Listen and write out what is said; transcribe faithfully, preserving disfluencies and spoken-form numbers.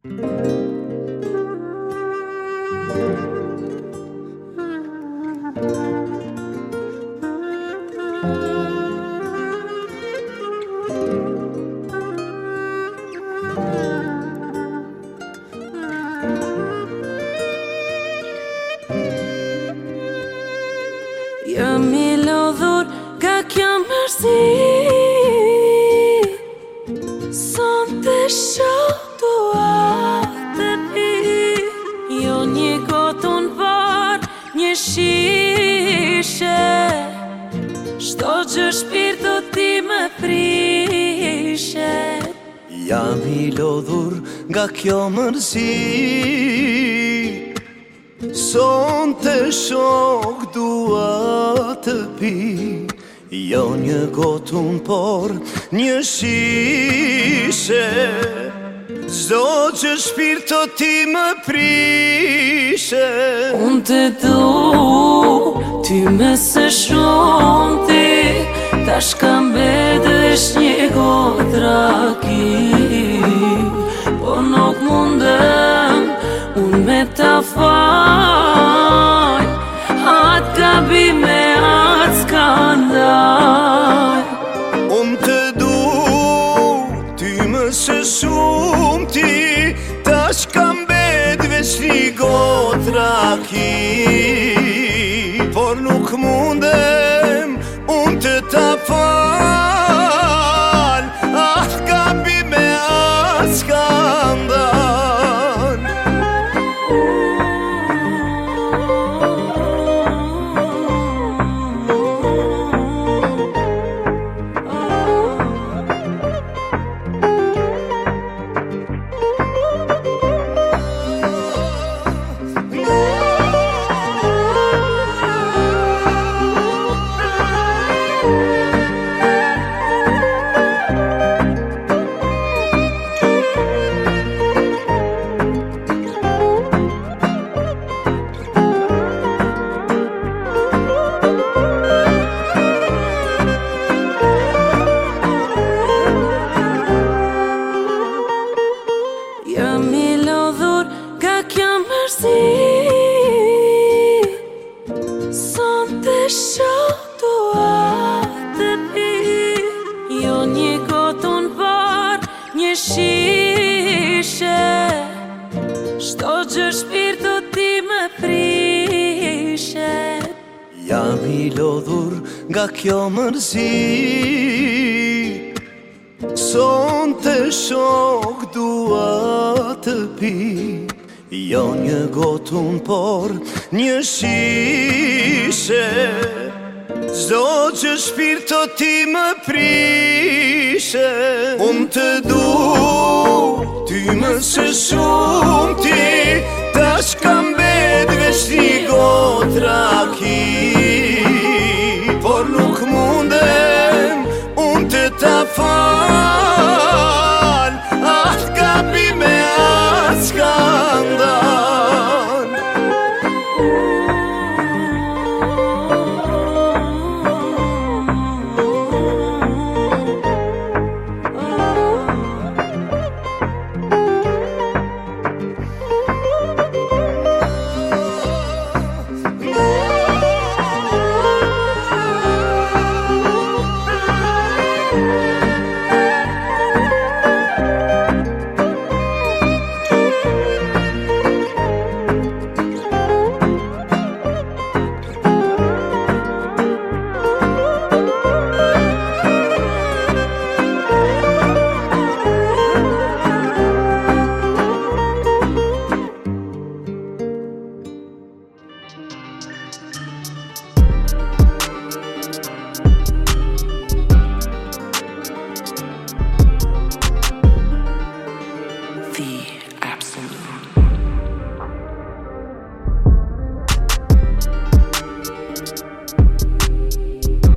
Jam I lodhur nga kjo mërzi, sonte shoh dua të pi. Jo një gotë par, një shishe, shto gjë shpirto ti më prishe. Jam I lodhur nga kjo mërzi, sonte shoh dua të pi. Jo një gotun, por një shishe, çdo që shpirto ti më prishe. Unë të du, ty me se shumë ti, tash kam mbet vesh një gotra ki. Po nuk mundem unë me ta faj, atë gabime atë skandal. Unë të du, ty më se shumë ti, tash kam mbet veç një gotra ki. Por nuk mundem unë të ta fal, atë gabime atë skandal. Jam I lodhur nga kjo mërzi, sonte shoh dua të pi. Jo një gotun par, një shishe, shto gjë shpirto ti më prishe. Jam I lodhur nga kjo mërzi, sonte shoh dua të pi. Jo një gotun, por një shishe, çdo që shpirto ti më prishe. Unë të du, ty më se shumë ti, tash kam